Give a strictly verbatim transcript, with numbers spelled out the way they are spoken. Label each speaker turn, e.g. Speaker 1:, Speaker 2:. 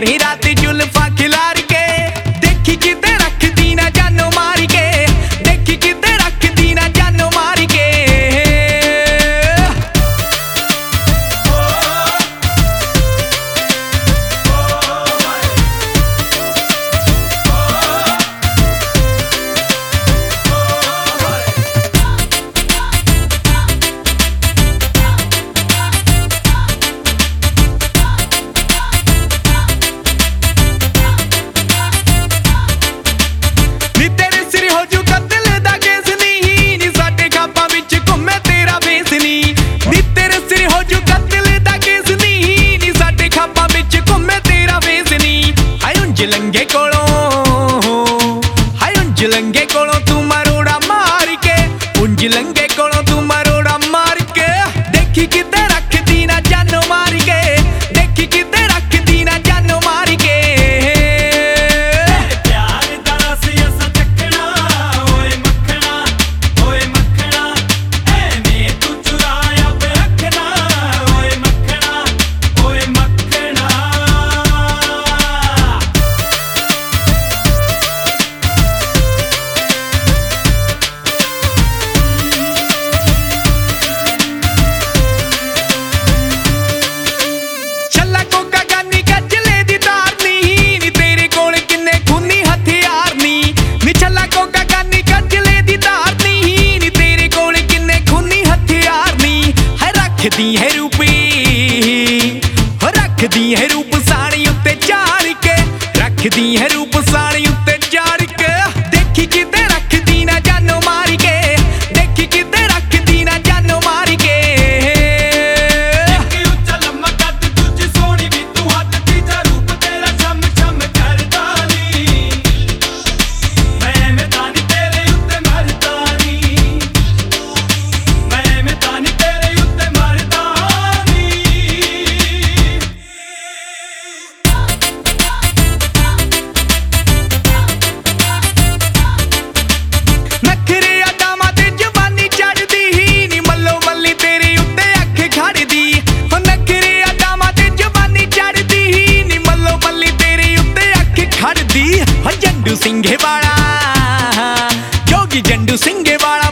Speaker 1: ਦਿਨੇ ਰਾਤ ਜ਼ੁਲਫਾਂ ਖਿਲਾਰ ਕੇ ਦੇਖੀ ਕਿਤੇ ਰੱਖਦੀ ਨਾ ਜਾਨੋਂ ਮਾਰ ਕੇ ਦੇਖੀ ਕਿਤੇ ਰੱਖਦੀ ਨਾ ਜਾਨੋਂ ਮਾਰ ਕੇ ਜਲੰਗੇ ਕੋਲੋਂ ਹਾਏ ਉਂਝ ਲੰਗੇ ਕੋਲੋਂ ਤੂੰ ਮਰੋੜਾ ਮਾਰ ਕੇ ਉਂਝ ਲੰਗੇ ਕੋਲੋਂ ਤੂੰ ਮਰੋੜਾ ਮਾਰ ਕੇ ਦੇਖੀ ਕਿਤੇ ਰੱਖਦੀ ਨਾ ਜਾਨੋਂ ਮਾਰ ਕੇ ਦੇਖੀ ਕਿਤੇ ਰੱਖਦੀ ਨਾ ਜਾਨੋਂ ਮਾਰ ਕੇ
Speaker 2: ਪਿਆਰ ਦਾ ਰਸ ਅਸਾਂ ਚੱਕਣਾ ਓਏ ਮੱਖਣਾ ਓਏ ਮੱਖਣਾ ਐਵੇਂ ਤੂੰ ਚੁਰਾਇਆ ਵੇ ਰੱਖਣਾ ਓਏ ਮੱਖਣਾ ਓਏ ਮੱਖਣਾ
Speaker 1: ਰੱਖਦੀ ਹੈ ਰੂਪੀ ਰੱਖਦੀ ਹੈ ਰੂਪ ਸਾਣੀ ਉੱਤੇ ਚਾੜ ਕੇ ਰੱਖਦੀ ਹੈ ਰੂਪ ਸਾਣੀ ਉੱਤੇ ਚਾੜ ਕੇ ਦੇਖੀ ਕਿਤੇ ਰੱਖਦੀ ਨਾ ਜਾਨੋਂ ਮਾਰ ਕੇ ਦੇਖੀ ਕਿਤੇ ਰੱਖਦੀ ਨਾ ਜਾਨੋਂ ਮਾਰ ਕੇ
Speaker 2: ਇੱਕ ਉੱਚਾ ਲੰਮਾ ਕੱਦ ਦੂਜੀ ਸੋਹਣੀ ਵੀ ਤੂੰ ਹੱਥ ਤੀਜਾ ਰੂਪ ਤੇਰਾ ਛਮ ਛਮ ਕਰਦਾ ਨੀ ਮੈਂ ਮੈਂ ਤਾਂ ਨੀ ਤੇਰੇ ਉੱਤੇ ਮਰਦਾ ਨੀ ਮੈਂ ਮੈਂ ਤਾਂ ਨੀ ਤੇਰੇ ਉੱਤੇ ਮਰਦਾ
Speaker 1: ਨਖਰੇ ਅਦਾਵਾਂ ਤੇ ਜਵਾਨੀ ਚੜਦੀ ਹੀ ਨੀ ਮੱਲੋ ਮੱਲੀ ਤੇਰੇ ਉੱਤੇ ਅੱਖ ਖੜਦੀ ਹੋ ਨਖਰੇ ਅਦਾਵਾਂ ਤੇ ਜਵਾਨੀ ਚੜਦੀ ਹੀ ਨੀ ਮੱਲੋ ਮੱਲੀ ਤੇਰੇ ਉੱਤੇ ਅੱਖ ਖੜਦੀ ਹੋ ਜੰਡੂ ਸਿੰਘੇ ਵਾਲਾ ਜੋਗੀ ਜੰਡੂ ਸਿੰਘੇ ਵਾਲਾ